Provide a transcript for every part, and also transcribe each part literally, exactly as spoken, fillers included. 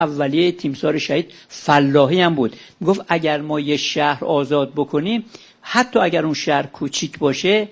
اولیه تیمسار شهید فلاحی هم بود. میگفت اگر ما یه شهر آزاد بکنیم، حتی اگر اون شهر کوچیک باشه،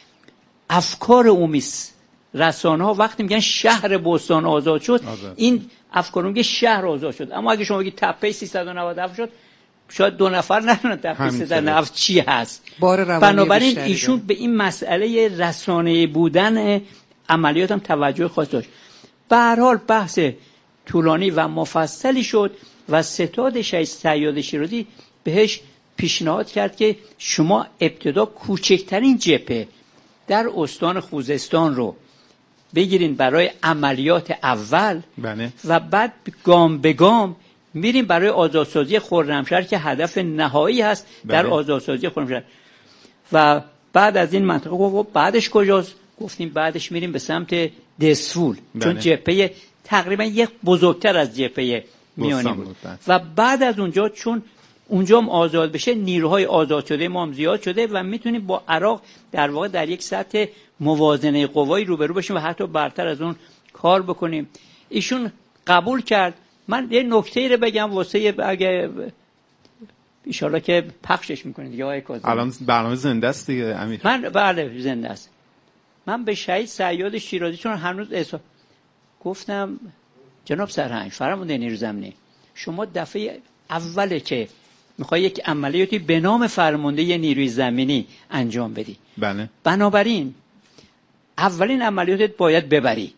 افکار عمومی رسانه ها وقتی میگن شهر بوستان آزاد شد، آزاد. این افکار میگه شهر آزاد شد. اما اگه شما بگید تپه سیصد و نود و هفت شد، شاید دو نفر ندونن تپه سیصد و نود و هفت چی هست. بنابراین ایشون به این مسئله رسانه بودن عملیات هم توجه خاص داشت. به هر حال بحث طولانی و مفصلی شد و ستاد شهید صیاد شیرازی بهش پیشنهاد کرد که شما ابتدا کوچکترین جبهه در استان خوزستان رو بگیرین برای عملیات اول، بله. و بعد گام به گام میریم برای آزادسازی خرمشهر که هدف نهایی هست، بله. در آزادسازی خرمشهر. و بعد از این منطقه گفت بعدش کجاست؟ گفتیم بعدش میریم به سمت دسفول، بله. چون جبهه تقریبا یک بزرگتر از جبهه میانی بود, بود. و بعد از اونجا چون اونجا هم آزاد بشه، نیروهای آزاد شده ما هم زیاد شده و میتونیم با عراق در واقع در یک سطح موازنه قوایی روبرو بشیم و حتی برتر از اون کار بکنیم. ایشون قبول کرد. من یه نکته‌ای رو بگم واسه اگه ان شاءالله که پخشش میکنید دیگه آقای کاظمی. الان برنامه زنده است دیگه امیر. من بله زنده است. من به شهید صیاد شیرازی چون هنوز احساس گفتم جناب سرهنگ فرمانده نیروی زمینی، شما دفعه اوله که میخوای یک عملیاتی به نام فرمانده نیروی زمینی انجام بدی، بله. بنابراین اولین عملیاتت باید ببری.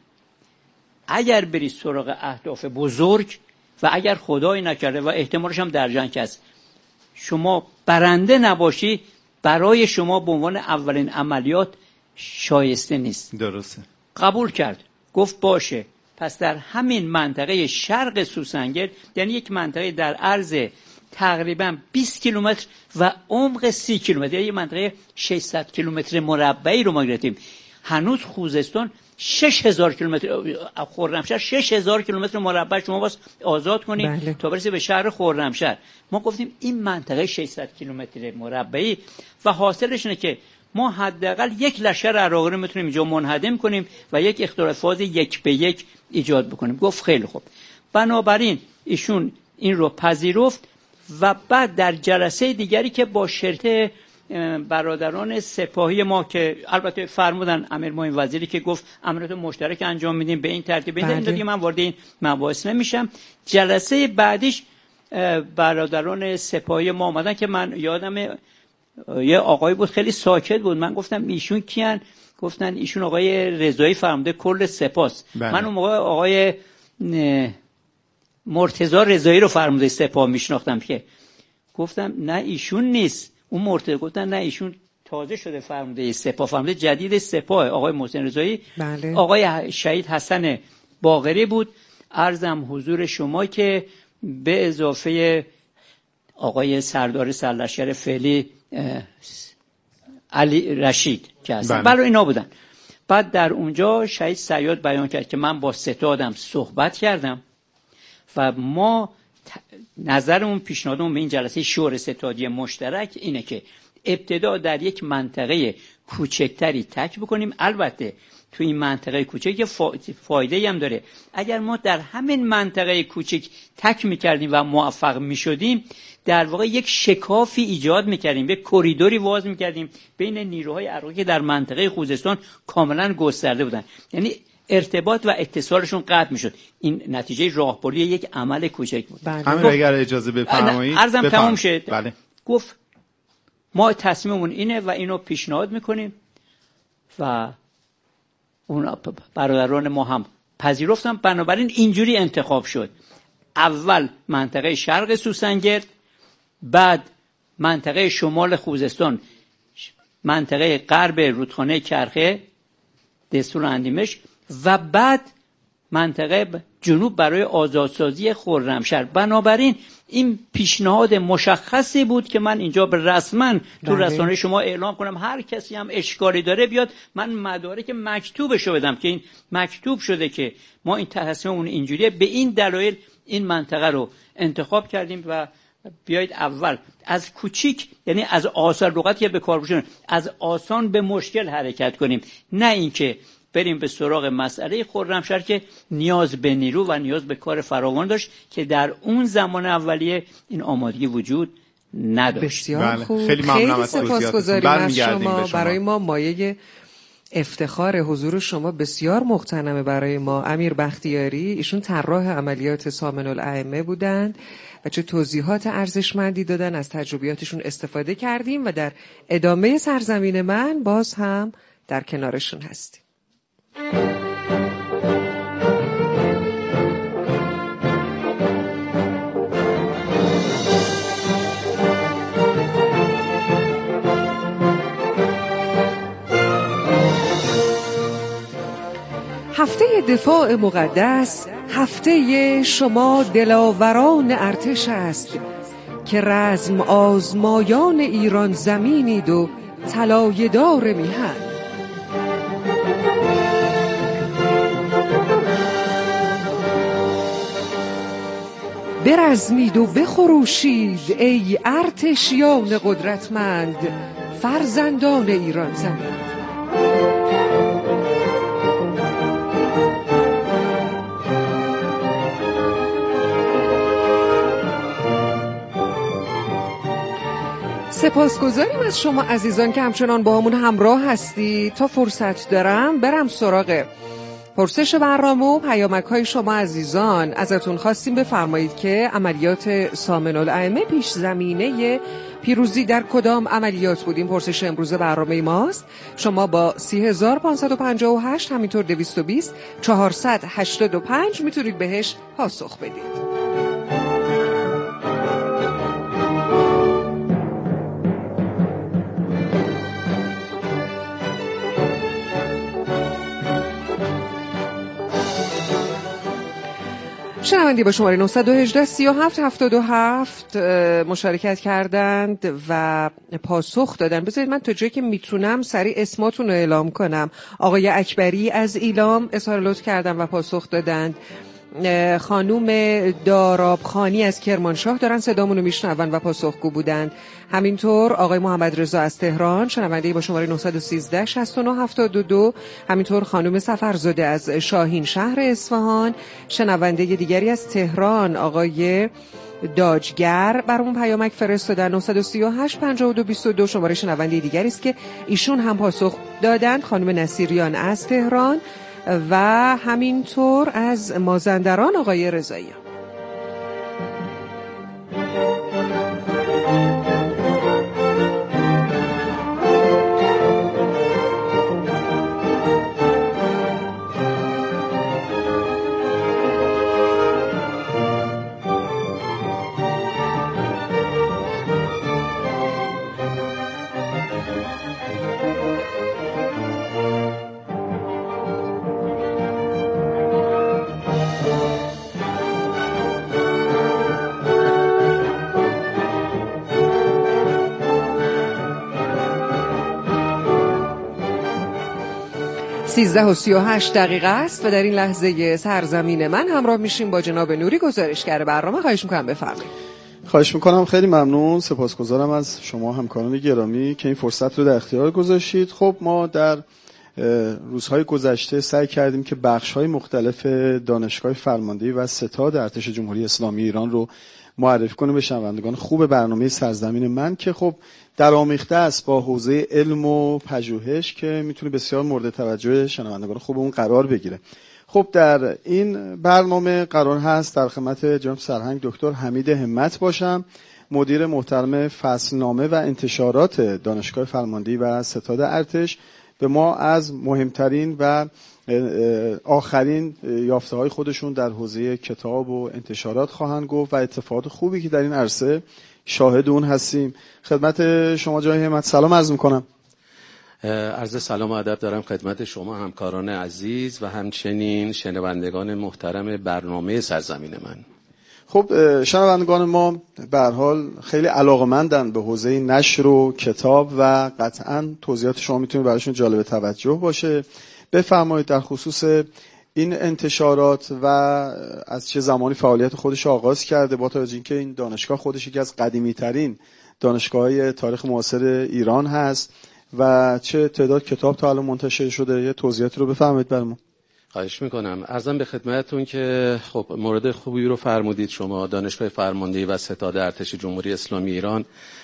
اگر بری سراغ اهداف بزرگ و اگر خدایی نکرده و احتمالش هم در جنگ است شما برنده نباشی، برای شما به عنوان اولین عملیات شایسته نیست. درسته. قبول کرد. گفت باشه. پس در همین منطقه شرق سوسنگرد، یعنی یک منطقه در عرض تقریبا بیست کیلومتر و عمق سی کیلومتر، یعنی منطقه ششصد کیلومتر مربعی رو ما گرفتیم. هنوز خوزستان شش هزار کیلومتر، خرمشهر شش هزار کیلومتر مربع شما باز آزاد کنید، بله. تا برسه به شهر خرمشهر. ما گفتیم این منطقه ششصد کیلومتر مربعی و حاصلش اینه که ما حداقل یک لشکر عراقی رو میتونیم اینجا منهدم کنیم و یک اختلاف فاز یک به یک ایجاد بکنیم. گفت خیلی خوب. بنابراین ایشون این رو پذیرفت و بعد در جلسه دیگری که با شرکت برادران سپاهی ما که البته فرمودن امیر معین وزیری که گفت عملیات مشترک انجام میدیم به این ترتیب، به این ترتیب، من وارد این مباحث نمیشم. جلسه بعدیش برادران سپاهی ما اومدن که من یادم یه آقایی بود خیلی ساکت بود. من گفتم ایشون کیان؟ گفتن ایشون آقای رضایی فرمانده کل سپاس. من اون موقع آقای مرتضی رضایی رو فرمانده سپاه میشناختم که گفتم نه ایشون نیست. اون مرتضی گفتن نه ایشون تازه شده فرمانده سپاه، فرمانده جدید سپاه آقای محسن رضایی. بله. آقای شهید حسن باقری بود. عرضم حضور شما که به اضافه آقای سردار سرلشکر فعلی علی رشید که هستن، بله اینا بودن. بعد در اونجا شهید صیاد بیان کرد که من با ستادم صحبت کردم و ما نظرمون پیشنهادمون به این جلسه شورای ستادی مشترک اینه که ابتدا در یک منطقه کوچکتری تک بکنیم. البته تو این منطقه کوچک فایده هم داره. اگر ما در همین منطقه کوچک تک میکردیم و موفق میشدیم، در واقع یک شکافی ایجاد میکردیم، یک کریدوری واز میکردیم بین نیروهای عراقی که در منطقه خوزستان کاملا گسترده بودن، یعنی ارتباط و اتصالشون قطع میشد. این نتیجه راهبری یک عمل کوچک بود. همین اگر اجازه بفرمایید عرضم تموم شد. بله. گفت ما تصمیممون اینه و اینو پیشنهاد میکنیم و اون برادران ما هم پذیرفتن. بنابراین اینجوری انتخاب شد. اول منطقه شرق سوسنگرد، بعد منطقه شمال خوزستان، منطقه غرب رودخانه کرخه دستور اندیمش و بعد منطقه جنوب برای آزادسازی خرمشهر. بنابراین این پیشنهاد مشخصی بود که من اینجا به رسما تو رسانه شما اعلام کنم. هر کسی هم اشکالی داره بیاد من مدارک مکتوبشو بدم که این مکتوب شده که ما این تصمیممون اینجوریه، به این دلایل این منطقه رو انتخاب کردیم و بیایید اول از کوچیک، یعنی از آسان، لغتی که به کار بردن، از آسان به مشکل حرکت کنیم، نه اینکه بریم به سراغ مسئله خرمشهر که نیاز به نیرو و نیاز به کار فراوان داشت که در اون زمان اولیه این آمادگی وجود نداشت. بسیار خوب. خیلی ممنونم از سپاسگزاریم از شما. برای ما مایه افتخار حضور شما بسیار مغتنمه برای ما. امیر بختیاری ایشون طراح عملیات سامن الائمه بودند و چه توضیحات ارزشمندی دادن، از تجربیاتشون استفاده کردیم و در ادامه سرزمین من باز هم در کنارشون هستیم. هفته دفاع مقدس هفته شما دلاوران ارتش است که رزم آزمایان ایران زمینید و طلایه دار میهن. برزمید و بخروشید ای ارتشیان قدرتمند، فرزندان ایران زمین. سپاسگزاریم از شما عزیزان که همچنان با همون همراه هستی. تا فرصت دارم برم سراغ پرسش برنامه و پیامک‌های شما عزیزان. ازتون خواستیم بفرمایید که عملیات سامن الائمه پیش زمینه پیروزی در کدام عملیات بود؟ این پرسش امروز برنامه ماست. شما با سی هزار پانصد و پنجاه و هشت همینطور دویست و بیست چهارصد و هشتاد و پنج میتونید بهش پاسخ بدید. شنوندی با شماره نه یک هشت سه هفت هفت هفت مشارکت کردند و پاسخ دادن. بذارید من تا جایی که میتونم سریع اسماتون رو اعلام کنم. آقای اکبری از ایلام اظهار لطف کردن و پاسخ دادند. خانوم دارابخانی از کرمانشاه دارن صدامونو میشنون و پاسخگو بودند. همینطور آقای محمد رضا از تهران شنونده با شماره نه یک سه شش نه هفت دو. همینطور خانوم سفرزاده از شاهین شهر اصفهان. شنونده دیگری از تهران آقای داجگر برامون پیامک فرستادن. نه سه هشت پنج دو دو دو شماره شنونده دیگری است که ایشون هم پاسخ دادند. خانم نصیریان از تهران و همینطور از مازندران آقای رضایی. سیزده و سی و هشت دقیقه است و در این لحظه سرزمین من همراه میشیم با جناب نوری گزارشگر برنامه. خواهش میکنم بفرمایید. خواهش میکنم. خیلی ممنون. سپاسگزارم از شما همکاران گرامی که این فرصت رو در اختیار گذاشتید. خب ما در روزهای گذشته سعی کردیم که بخش‌های مختلف دانشگاه فرماندهی و ستاد ارتش جمهوری اسلامی ایران رو معرفی کنیم به شنوندگان خوب برنامه سرزمین من که خب درآمیخته است با حوزه علم و پژوهش که میتونه بسیار مورد توجه شنوندگان خوب اون قرار بگیره. خب در این برنامه قرار هست در خدمت جناب سرهنگ دکتر حمید همت باشم، مدیر محترم فصلنامه و انتشارات دانشگاه فرماندهی و ستاد ارتش. به ما از مهمترین و آخرین یافته‌های خودشون در حوزه کتاب و انتشارات خواهند گفت و اتفاقات خوبی که در این عرصه شاهد اون هستیم. خدمت شما جناب همت سلام عرض میکنم. عرض سلام و ادب دارم خدمت شما همکاران عزیز و همچنین شنوندگان محترم برنامه سرزمین من. خب شنوندگان ما به هر حال خیلی علاقه‌مندن به حوزه نشر و کتاب و قطعاً توضیحات شما میتونه براشون جالب توجه باشه. بفرمایید در خصوص این انتشارات و از چه زمانی فعالیت خودش آغاز کرده، با توجه اینکه این دانشگاه خودش یکی از قدیمی ترین دانشگاه‌های تاریخ معاصر ایران هست و چه تعداد کتاب تا الان منتشر شده؟ یه توضیحاتی رو بفرمایید برامون. خواهش میکنم. عرضم به خدمتتون که خب مورد خوبی رو فرمودید شما. دانشگاه فرماندهی و ستاد ارتش جمهوری اسلامی ایران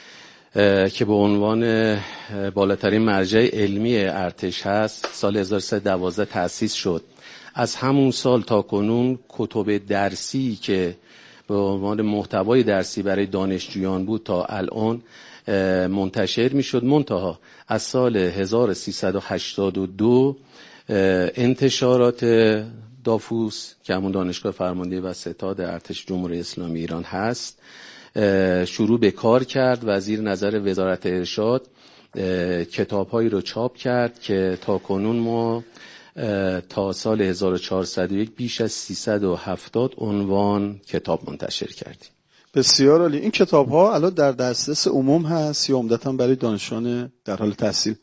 که به عنوان بالاترین مرجع علمی ارتش هست سال هزار و سیصد و دوازده تأسیس شد. از همون سال تا کنون کتب درسی که به عنوان محتوای درسی برای دانشجویان بود تا الان منتشر میشد. منتها از سال هزار و سیصد و هشتاد و دو انتشارات دافوس که همون دانشگاه فرماندهی و ستاد ارتش جمهوری اسلامی ایران هست شروع به کار کرد و زیر نظر وزارت ارشاد کتاب‌هایی رو چاپ کرد که تا کنون ما تا سال هزار و چهارصد و یک بیش از سیصد و هفتاد عنوان کتاب منتشر کردیم. بسیار عالی. این کتاب‌ها الان در دسترس عموم هست یا عمدتاً برای دانشجویان در حال تحصیل؟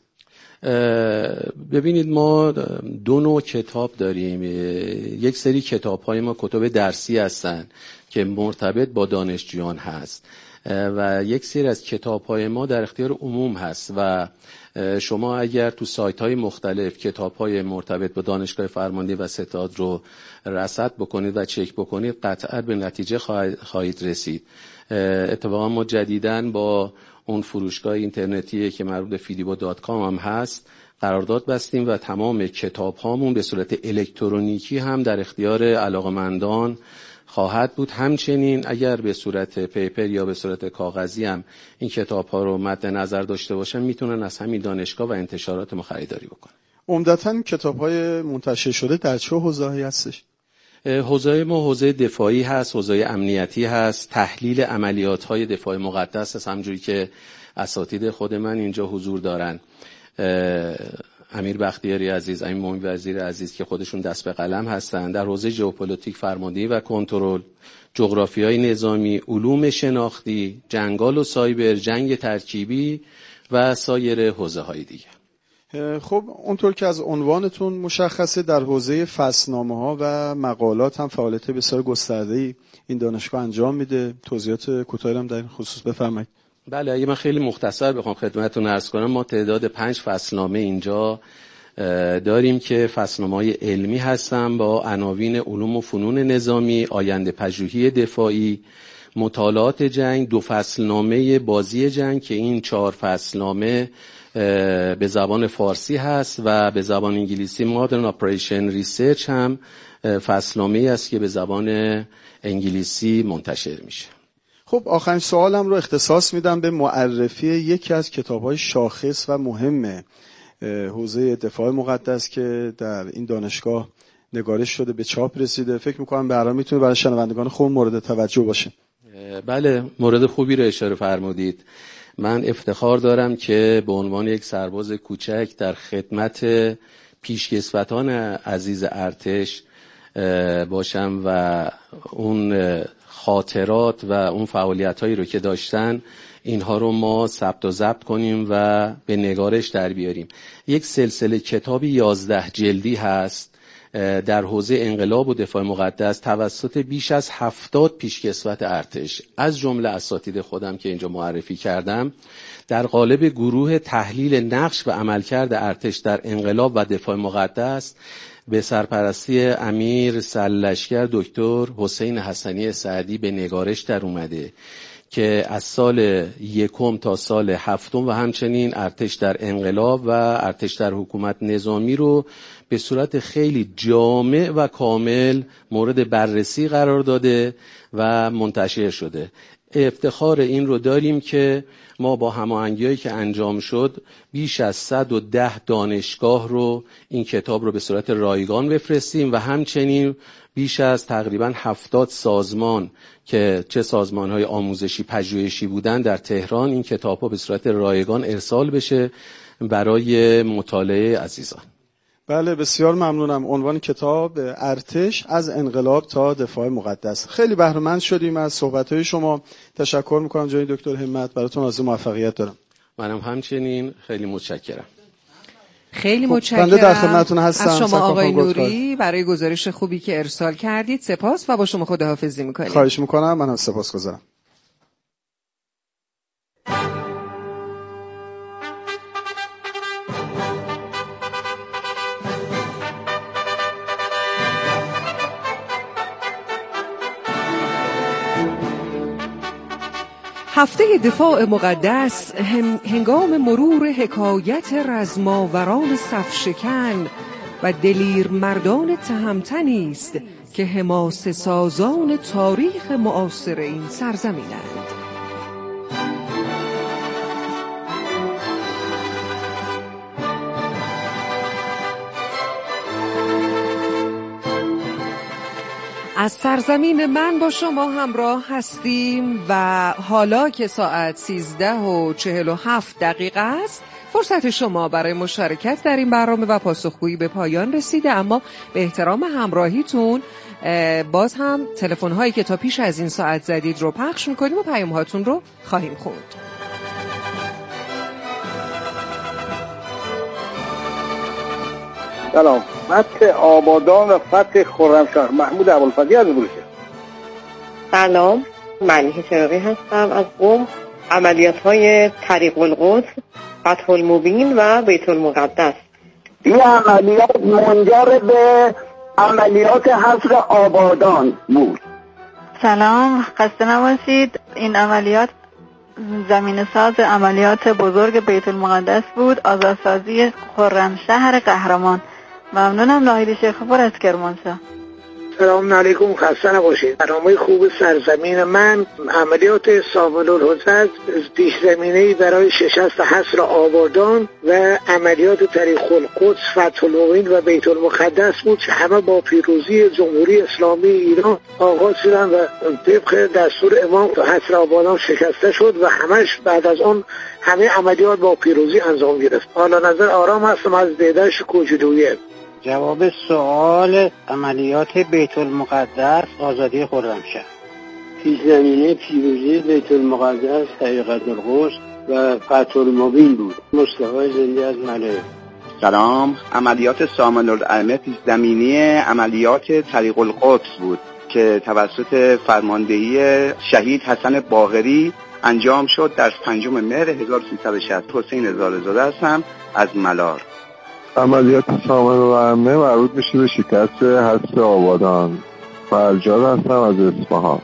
ببینید ما دو نوع کتاب داریم. یک سری کتاب‌های ما کتب درسی هستن که مرتبط با دانشجویان هست و یک سری از کتاب‌های ما در اختیار عموم هست و شما اگر تو سایت‌های مختلف کتاب‌های مرتبط با دانشگاه فرماندهی و ستاد رو رصد بکنید و چک بکنید قطعاً به نتیجه خواهید رسید. اتفاقا ما جدیداً با اون فروشگاه اینترنتی که مربوط به فیلیبو دات کام هم هست قرارداد بستیم و تمام کتاب‌هامون به صورت الکترونیکی هم در اختیار علاقه‌مندان خواهد بود. همچنین اگر به صورت پیپر یا به صورت کاغذی هم این کتاب‌ها رو مد نظر داشته باشن میتونن از همین دانشگاه و انتشارات ما خریداری بکنن. عمدتاً کتاب‌های منتشر شده در چه حوزه‌ای هستش؟ حوزه ما حوزه دفاعی هست، حوزه امنیتی هست، تحلیل عملیات‌های دفاع مقدس هست. همونجوری که اساتید خود من اینجا حضور دارن، امیر بختیاری عزیز، امیر مومنی وزیر عزیز که خودشون دست به قلم هستن، در حوزه ژئوپلیتیک، فرماندهی و کنترل، جغرافیای نظامی، علوم شناختی، جنگال و سایبر، جنگ ترکیبی و سایر حوزه‌های دیگه. خب اونطور که از عنوانتون مشخصه در حوزه فصلنامه‌ها و مقالات هم فعالیت بسیار گسترده‌ای این دانشگاه انجام میده. توضیحات کوتاهی هم در این خصوص بفرمایید. بله، اگه من خیلی مختصر بخوام خدمتتون عرض کنم، ما تعداد پنج فصلنامه اینجا داریم که فصلنامه‌های علمی هستن با عناوین علوم و فنون نظامی، آینده پژوهی دفاعی، مطالعات جنگ، دو فصلنامه بازی جنگ که این چهار فصلنامه به زبان فارسی هست و به زبان انگلیسی مادرن اپریشن ریسرچ هم فصلنامه‌ای است که به زبان انگلیسی منتشر میشه. خب آخرین سوالم رو اختصاص میدم به معرفی یکی از کتاب‌های شاخص و مهم حوزه دفاع مقدس که در این دانشگاه نگارش شده به چاپ رسیده. فکر می‌کنم برام میتونه برای شنوندگان خوب مورد توجه باشه. بله، مورد خوبی رو اشاره فرمودید. من افتخار دارم که به عنوان یک سرباز کوچک در خدمت پیشکسوتان عزیز ارتش باشم و اون خاطرات و اون فعالیت‌هایی رو که داشتن اینها رو ما ثبت و ضبط کنیم و به نگارش در بیاریم. یک سلسله کتابی یازده جلدی هست در حوزه انقلاب و دفاع مقدس توسط بیش از هفتاد پیشکسوت ارتش از جمله اساتید خودم که اینجا معرفی کردم در قالب گروه تحلیل نقش و عملکرد ارتش در انقلاب و دفاع مقدس به سرپرستی امیر سرلشکر دکتر حسین حسنی سعدی به نگارش در اومده که از سال یکم تا سال هفتم و همچنین ارتش در انقلاب و ارتش در حکومت نظامی رو به صورت خیلی جامع و کامل مورد بررسی قرار داده و منتشر شده. افتخار این رو داریم که ما با هماهنگی‌هایی که انجام شد بیش از صد و ده دانشگاه رو این کتاب رو به صورت رایگان بفرستیم و همچنین بیش از تقریباً هفتاد سازمان که چه سازمان‌های آموزشی پژوهشی بودن در تهران این کتاب‌ها به صورت رایگان ارسال بشه برای مطالعه عزیزان. بله، بسیار ممنونم. عنوان کتاب ارتش از انقلاب تا دفاع مقدس. خیلی بهره مند شدیم از صحبت‌های شما. تشکر می‌کنم جناب دکتر همت، براتون آرزوی موفقیت دارم. منم همچنین خیلی متشکرم. خیلی خب، متشکرم بنده در خدمتتون هستم. از شما آقای سرکار نوری برای گزارش خوبی که ارسال کردید. سپاس و با شما خداحافظی می‌کنیم. خواهش می‌کنم. منم سپاسگزارم. هفته دفاع مقدس هنگام مرور حکایت رزماوران صفشکن و دلیر مردان تهمتنی است که حماسه سازان تاریخ معاصر این سرزمینند. از سرزمین من با شما همراه هستیم و حالا که ساعت سیزده و چهل و هفت دقیقه است، فرصت شما برای مشارکت در این برنامه و پاسخگویی به پایان رسیده. اما به احترام همراهیتون باز هم تلفن هایی که تا پیش از این ساعت زدید رو پخش میکنیم و پیام هاتون رو خواهیم خوند. سلام، فتح آبادان و فتح خرمشهر، محمود ابوالفضلی از بروجرد. سلام، ملیحه چراغی هستم از قم. عملیات های طریق القدس، فتح المبین و بیت المقدس. این عملیات منجر به عملیات حصر آبادان بود. سلام، خسته نباشید. این عملیات زمین ساز عملیات بزرگ بیت المقدس بود، آزادسازی خرمشهر قهرمان. ممنونم. ناهید شیخ‌پور از کرمانشاه. سلام علیکم، خسته نباشید. برنامه خوب سرزمین من، عملیات سامل الحجج، پیش زمینه‌ای برای شکست حصر آبادان و عملیات طریق القدس، فتح المبین و بیت المقدس بود که همه با پیروزی جمهوری اسلامی ایران آغاز شدن و طبق دستور امام حصر آبادان شکسته شد و همش بعد از آن همه عملیات با پیروزی انجام گرفت. حالا نظر آرام هستم از دیدش کوچولویه. جواب سوال عملیات بیت المقدس، آزادی خرمشهر. پیش زمینه پیروزی بیت المقدس، حقیقت القدس و فتح المبین بود. مصطفی زنده از ملک. سلام، عملیات سامل الائمه پیش زمینه عملیات طریق القدس بود که توسط فرماندهی شهید حسن باقری انجام شد در پنجم مهر هزار و سیصد و شصت. حسین هزارزاده هستم از ملار. عملیات سامل الائمه مربوط میشه به شکست حصر آبادان. فرجاد هستم از اصفهان.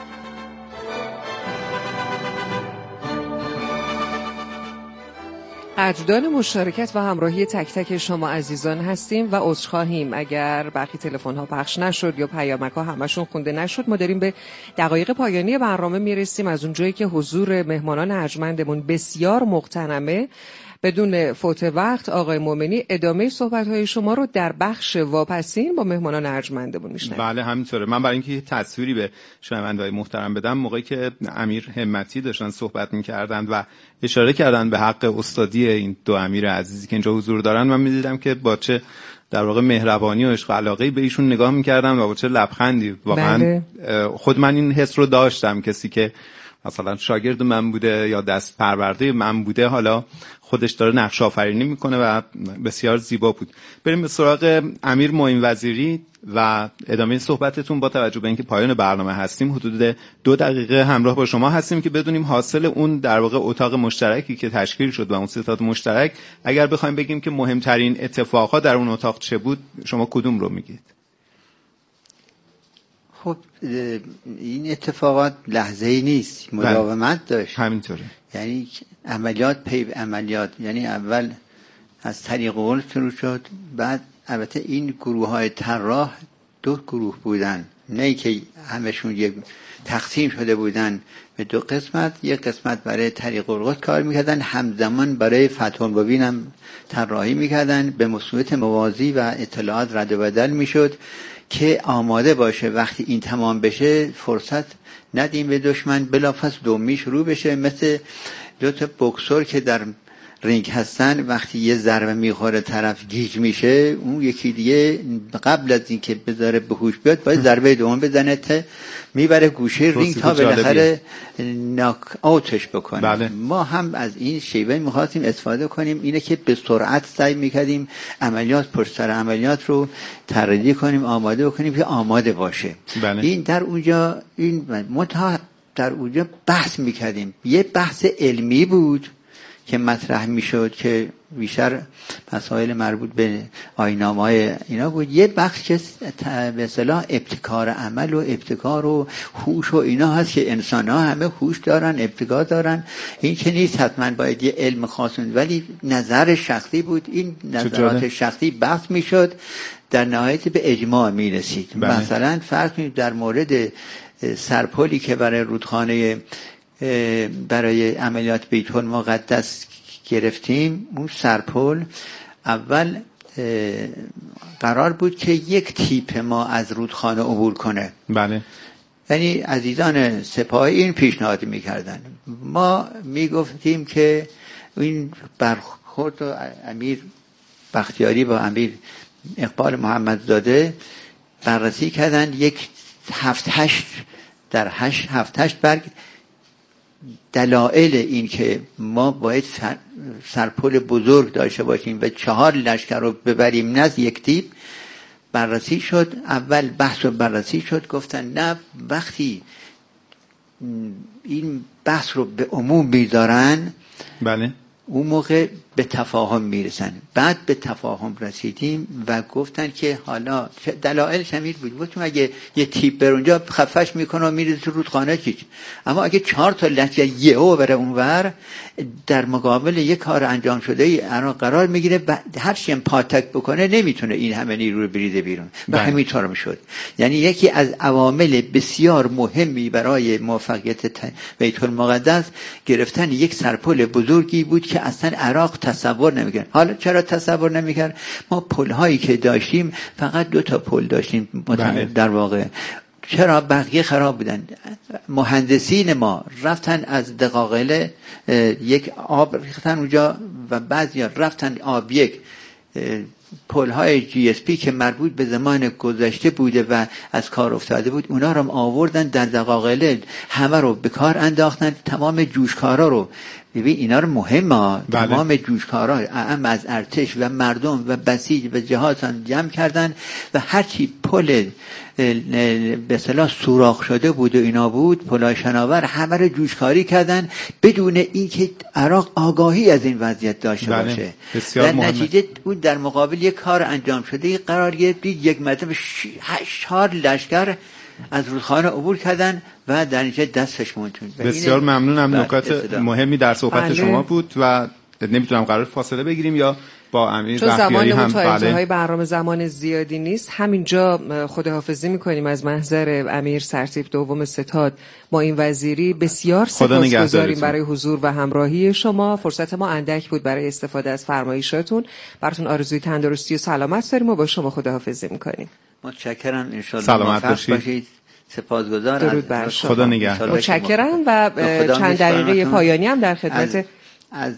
قدردان مشارکت و همراهی تک تک شما عزیزان هستیم و عذرخواهیم اگر برخی تلفن ها پخش نشد یا پیامک ها همشون خونده نشد. ما داریم به دقایق پایانی برنامه میرسیم. از اونجایی که حضور مهمانان ارجمندمون بسیار مغتنمه، بدون فوت وقت آقای مومنی ادامه صحبت‌های شما رو در بخش واپسین با مهمانان ارجمندمون میشنویم. بله همینطوره. من برای اینکه تصویری به شنونده‌های محترم بدم، موقعی که امیر همتی داشتن صحبت می‌کردند و اشاره کردن به حق استادی این دو امیر عزیزی که اینجا حضور دارن، من می‌دیدم که با چه در واقع مهربانی و عشق و علاقه‌ای به ایشون نگاه می‌کردم و با چه لبخندی. واقعا بله. خود من این حس رو داشتم، کسی که مثلا شاگرد من بوده یا دست پرورده من بوده حالا خودش داره نقش آفرینی میکنه و بسیار زیبا بود. بریم به سراغ امیر معین وزیری و ادامه صحبتتون. با توجه به اینکه پایان برنامه هستیم، حدود دو دقیقه همراه با شما هستیم که بدونیم حاصل اون در واقع اتاق مشترکی که تشکیل شد و اون ستاد مشترک، اگر بخوایم بگیم که مهمترین اتفاقات در اون اتاق چه بود، شما کدوم رو میگید؟ خب این اتفاقات لحظه‌ای نیست، مداومت داشت. همینطوره. یعنی عملیات پی عملیات، یعنی اول از طریق القدس شروع شد، بعد البته این گروه‌های طراح دو گروه بودن، نه که همشون یک تقسیم شده بودن به دو قسمت. یک قسمت برای طریق القدس کار میکردن، همزمان برای فتح المبین هم طراحی میکردن، به صورت موازی و اطلاعات رد و بدل میشد که آماده باشه وقتی این تمام بشه فرصت ندیم به دشمن، بلافاصله دومی شروع بشه. مثل دو تا بوکسور که در رینگ هستن، وقتی یه ضربه میخوره طرف گیج میشه، اون یکی دیگه قبل از اینکه بذاره به هوش بیاد باید ضربه دوم بزنه تا میبره گوشه رینگ تا بالاخره ناک اوتش بکنه. بله. ما هم از این شیوه میخواستیم استفاده کنیم، اینه که به سرعت سعی میکردیم عملیات پشت سر عملیات رو طراحی کنیم، آماده کنیم که آماده باشه. بله. این در اونجا این متها در اونجا بحث میکردیم، یه بحث علمی بود که مطرح میشد که بیشتر مسائل مربوط به آیین‌نامه‌های اینا بود، یه بخش که به اصطلاح ابتکار عمل و ابتکار و هوش و اینا هست که انسان‌ها همه هوش دارن، ابتکار دارن. این که نیست حتما باید یه علم خاص، ولی نظر شخصی بود. این نظرات شخصی بحث میشد، در نهایت به اجماع میرسید. مثلا فرض کنید در مورد سرپلی که برای رودخانه برای عملیات بیت المقدس گرفتیم، اون سرپل اول قرار بود که یک تیپ ما از رودخانه عبور کنه. بله. یعنی عزیزان سپاهی این پیشنهاد میکردن، ما میگفتیم که این برخورد امیر بختیاری با امیر اقبال محمدزاده بررسی کردن، یک هفت هشت در هشت هفت هشت برگ دلایل این که ما باید سرپل بزرگ داشته باشیم و چهار لشکر رو ببریم نزد یک تیپ بررسی شد. اول بحث و بررسی شد، گفتن نه، وقتی این بحث رو به عموم بیدارن بله اون موقع به تفاهم میرسن. بعد به تفاهم رسیدیم و گفتن که حالا دلایل شمیر بود، گفتم اگه یه تیپ بر اونجا خفش میکنه و میره تو رودخانه چیز، اما اگه چهار تا لشکر یهو بره اونور در مقابل یک کار انجام شده ای قرار میگیره، هر چی هم پاتک بکنه نمیتونه این همه نیرو رو بریزه بیرون و همینطور میشد. یعنی یکی از عوامل بسیار مهمی برای موفقیت بیت المقدس گرفتن یک سرپل بزرگی بود که اصلا عراق تصور نمیکرد. حالا چرا تصور نمیکرد؟ ما پل هایی که داشتیم فقط دو تا پل داشتیم در واقع، چرا بقیه خراب بودن. مهندسین ما رفتن از دقاقله یک آب ریختن اونجا و بعضی رفتن آب یک پل های جی اس پی که مربوط به زمان گذشته بوده و از کار افتاده بود، اونا رو آوردن در دقاقله، همه رو به کار انداختن، تمام جوشکارا رو. ببین اینا رو مهمه، تمام جوشکارا اعم از ارتش و مردم و بسیج و جهاتان جمع کردن و هرچی پل به اصطلاح سوراخ شده بود و اینا بود، پلای شناور، همه رو جوشکاری کردن بدون اینکه عراق آگاهی از این وضعیت داشته بله. باشه. در نتیجه اون در مقابل یک کار انجام شده قرار گرفت، یک مرتبه چهار لشکر از رودخانه عبور کردن و در نتیجه دستش موند. بسیار ممنونم. نکات مهمی در صحبت بله. شما بود و نمیتونم قرار فاصله بگیریم یا با امیر بختیاری هم. تا انتهای برنامه زمان زیادی نیست، همینجا خداحافظی میکنیم از محضر امیر سرتیپ دوم ستاد ما این وزیری. بسیار سپاسگزاریم برای حضور و همراهی شما. فرصت ما اندک بود برای استفاده از فرمایشاتون. براتون آرزوی تندرستی و سلامت داریم و با شما خداحافظی میکنیم. متشکرم. ان شاء الله سلامت باشید. سپاسگزارم. درود بر شما. خدا نگهدار. متشکرم و چند دقیقه پایانی هم در خدمت از, از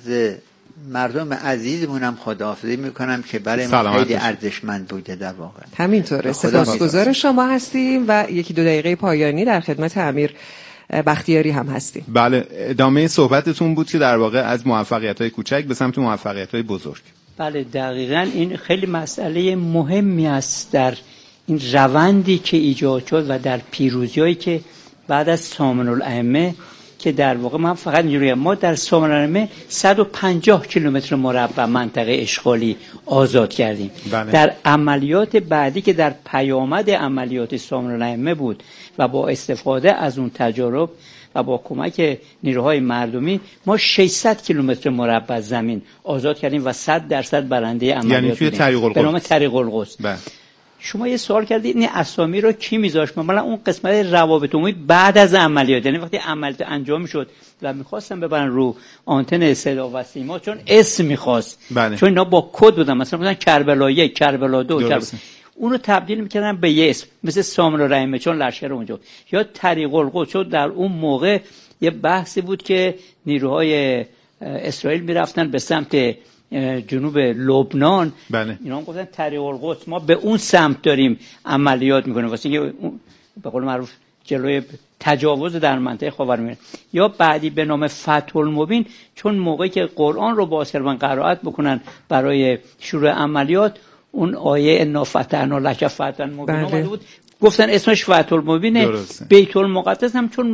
مردم عزیزمونم خداحافظی میکنم که برای ما خیلی ارزشمند بوده در واقع. همینطوره. سپاسگزار شما هستیم و یکی دو دقیقه پایانی در خدمت امیر بختیاری هم هستیم. بله، ادامه صحبتتون بود که در واقع از موفقیت‌های کوچک به سمت موفقیت‌های بزرگ. بله دقیقاً این خیلی مسئله مهمی است در این روندی که ایجاد شد و در پیروزی‌هایی که بعد از سامن الائمه که در واقع من فقط اینجوریه، ما در سامن الائمه صد و پنجاه کیلومتر مربع منطقه اشغالی آزاد کردیم. بله. در عملیات بعدی که در پیامد عملیات سامن الائمه بود و با استفاده از اون تجارب و با کمک نیروهای مردمی ما ششصد کیلومتر مربع زمین آزاد کردیم و صد درصد برنده عملیات یعنی توی طریق القدس. به نام طریق القدس. بله. شما یه سوال کردید این اسامی رو کی میذاشت؟ مثلا اون قسمت روابط عمومی بعد از عملیات، یعنی وقتی عملیات انجام شد و میخواستن ببرن رو آنتن صدا و سیما چون اسم میخواست بله. چون اینا با کد بودن، مثلا مثلا کربلا یک، کربلا دو، کربلا اون رو تبدیل میکردن به یه اسم، مثل سامن الائمه چون لشکر اونجا، یا طریق القدس. چون در اون موقع یه بحثی بود که نیروهای اسرائیل میرفتن به سمت جنوب لبنان بله. اینا هم گفتن طریق القدس ما به اون سمت داریم عملیات میکنیم واسه اینکه به قول معروف جلوی تجاوز در منطقه خاورمیانه. یا بعدی به نام فتح المبین، چون موقعی که قرآن رو باز کردن قرائت بکنن برای شروع عملیات، اون آیه انا فتحنا لک فتحا مبینا اومده بود، گفتن اسمش فتح المبینه. بیت المقدس هم چون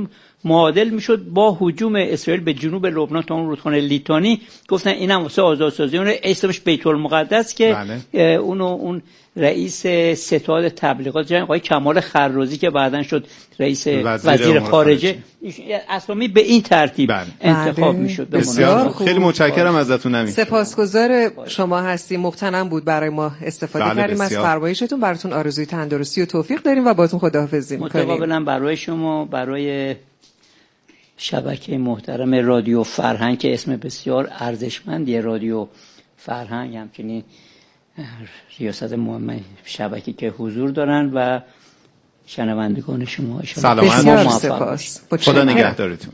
معادل میشد با هجوم اسرائیل به جنوب لبنان تا اون رودخانه لیتانی. گفتن اینم واسه آزادسازی، اون اسمش بیت المقدس که بله. اونو اون رئیس ستاد تبلیغات جنگ آقای کمال خرازی که بعداً شد رئیس وزیر, وزیر خارجه، اسامی به این ترتیب بله. انتخاب میشد. بسیار خیلی متشکرم ازتون. امین، سپاسگزار شما هستیم، مغتنم بود برای ما استفاده بله کردیم بسیار. از فرمایشتون. براتون آرزوی تندرستی و توفیق داریم و باهاتون خداحافظی می‌کنیم. متقابلا برای شما، برای شبکه محترم رادیو فرهنگ که اسم بسیار ارزشمندی رادیو فرهنگ، همچنین ریاست مهم شبکه که حضور دارن و شنوندگان شما سلامت سپاس. خدا نگهدارتون.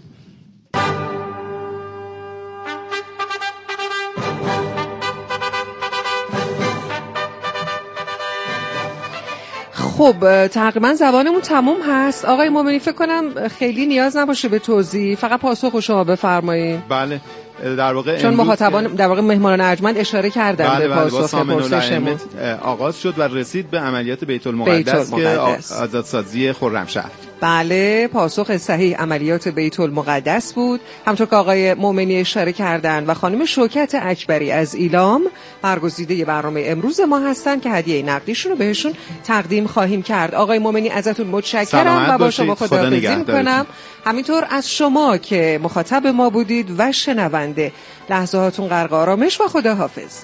خب تقریبا زبانمون تموم هست. آقای مومنی فکر کنم خیلی نیاز نباشه به توضیح، فقط پاسخ شما بفرمایید. بله در واقع چون مخاطبان در واقع مهمانان ارجمند اشاره کردن بله به پاسخ پرسشمون آغاز شد و رسید به عملیات بیت المقدس که آزادسازی خرمشهر. بله پاسخ صحیح عملیات بیت المقدس بود، همونطور که آقای مومنی اشاره کردن و خانم شوکت اکبری از ایلام برگزیده برنامه امروز ما هستن که هدیه نقدیشون رو بهشون تقدیم خواهیم کرد. آقای مومنی ازتون متشکرم و با شما خداحافظی میکنم، همینطور از شما که مخاطب ما بودید و شنونده. لحظه هاتون غرق آرامش و خداحافظ.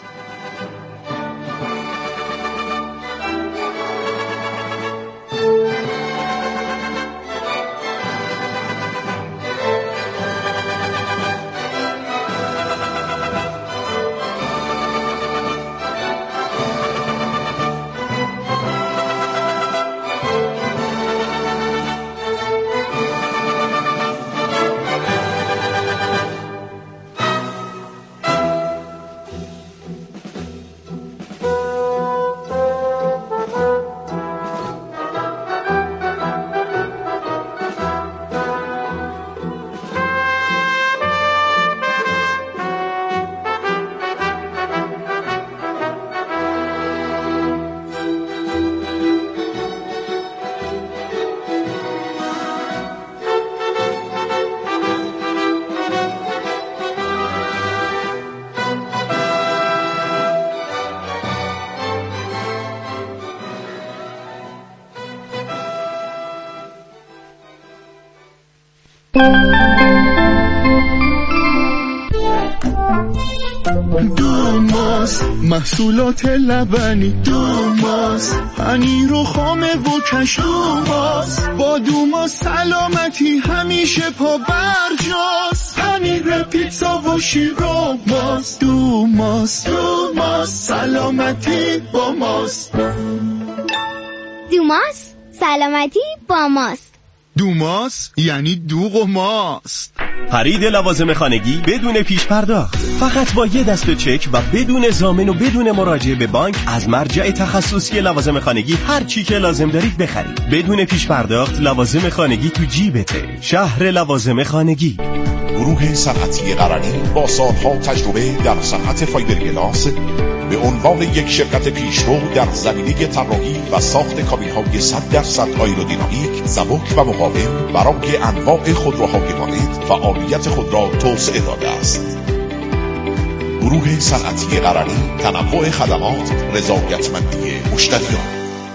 دوماس محصولات لبنی، دوماس پنیر و خامه و کش، دوماس با دوماس سلامتی همیشه پا برجاست، پنیر پیتزا و شیر و ماست، دوماس دوماس سلامتی با ماست، دوماس سلامتی با ماست. دوماس یعنی دوغ و ماست. خرید لوازم خانگی بدون پیش پرداخت، فقط با یه دست چک و بدون ضامن و بدون مراجعه به بانک از مرجع تخصصی لوازم خانگی هر چی که لازم دارید بخرید بدون پیش پرداخت. لوازم خانگی تو جیبته. شهر لوازم خانگی. گروه صنعتی قرنی با سالها تجربه در صنعت فایبرگلاس به عنوان یک شرکت پیشرو در زمینه طراحی و ساخت کابین‌های صد درصد آیرودینامیک، سبک و مقاوم برای انواع خودروهای وارد فعالیت خود را توسعه داده است. گروه صنعتی قرنی، تنوع خدمات، رضایتمندی مشتریان.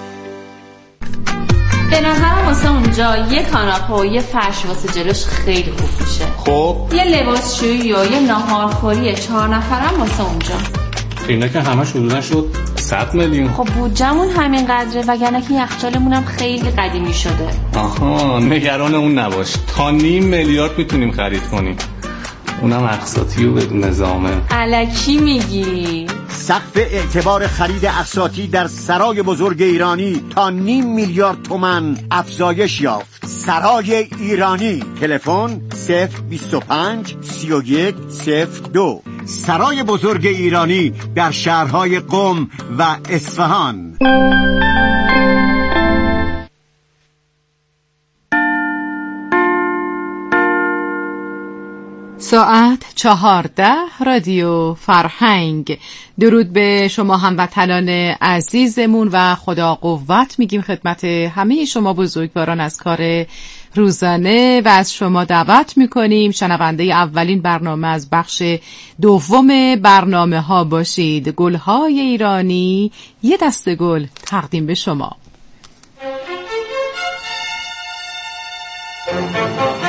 به نظرم واسه اونجا یه کاناپه و یه فرش واسه جلوش خیلی خوب میشه. خب یه لباسشویی یا یه ناهارخوری چهار نفرم واسه اونجا. اینا که همش حدودا شد صد میلیون. خب بودجمون همین قدره، وگرنه که یخچالمون خیلی قدیمی شده. آها نگران اون نباش، تا نیم میلیارد میتونیم خرید کنیم، اونم اقساطی و بدون ضامن. الکی میگی؟ سقف اعتبار خرید اقساطی در سرای بزرگ ایرانی تا نیم میلیارد تومان افزایش یافت. سرای ایرانی، تلفن صفر بیست و پنج سی و یک صفر دو. سرای بزرگ ایرانی در شهرهای قم و اصفهان. ساعت چهارده رادیو فرهنگ. درود به شما هموطنان عزیزمون و خدا قوت میگیم خدمت همه شما بزرگواران از کار روزانه و از شما دعوت میکنیم شنونده اولین برنامه از بخش دوم برنامه ها باشید. گلهای ایرانی، یه دسته گل تقدیم به شما.